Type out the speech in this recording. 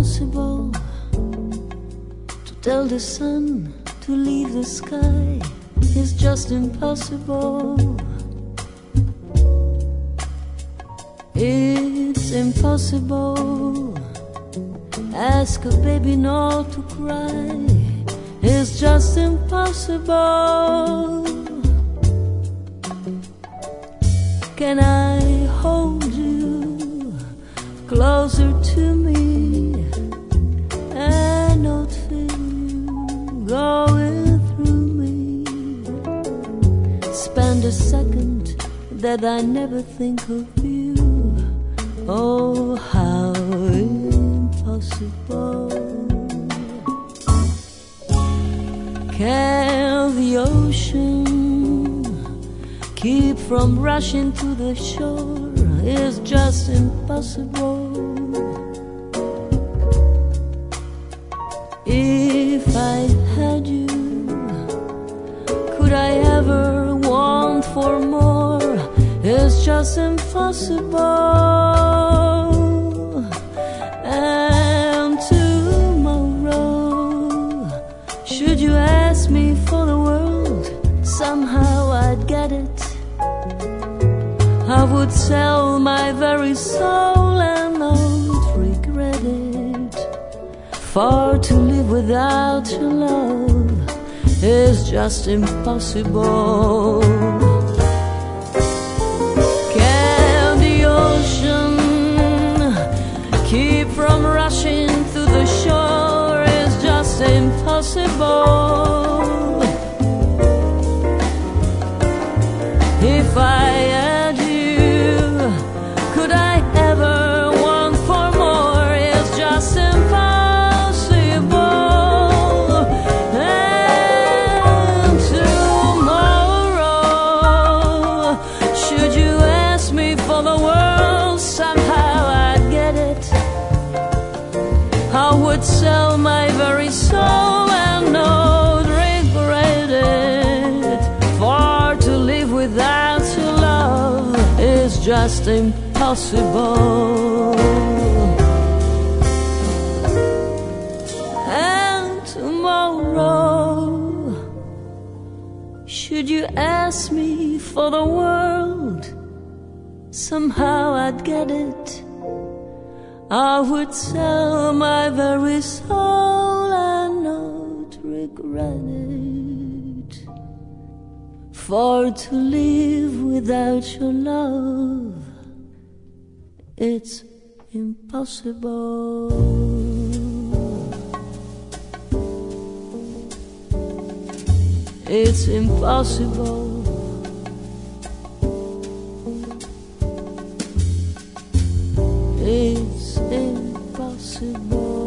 impossible to tell the sun to leave the sky. It's just impossible. It's impossible. Ask a baby not to cry. It's just impossible. Can I hold you closer to me and not feel you going through me? Spend a second that I never think of you. Oh, how impossible. Can the ocean keep from rushing to the shore? It's just impossible. If I had you, could I ever want for more? It's just impossible. And tomorrow, should you ask me for the world, somehow I'd get it. I would sell my very soul and not regret it. For to live without your love is just impossible. Can the ocean keep from rushing to the shore? It's just impossible. If I had you, could I ever want for more? It's just impossible. And tomorrow, should you ask me for the world, somehow I'd get it. I would sell my very soul and not regret it. For to live without your love is just impossible. And tomorrow, should you ask me for the world, somehow I'd get it. I would sell my very soul and not regret it. For to live without your love, it's impossible. It's impossible. It's impossible.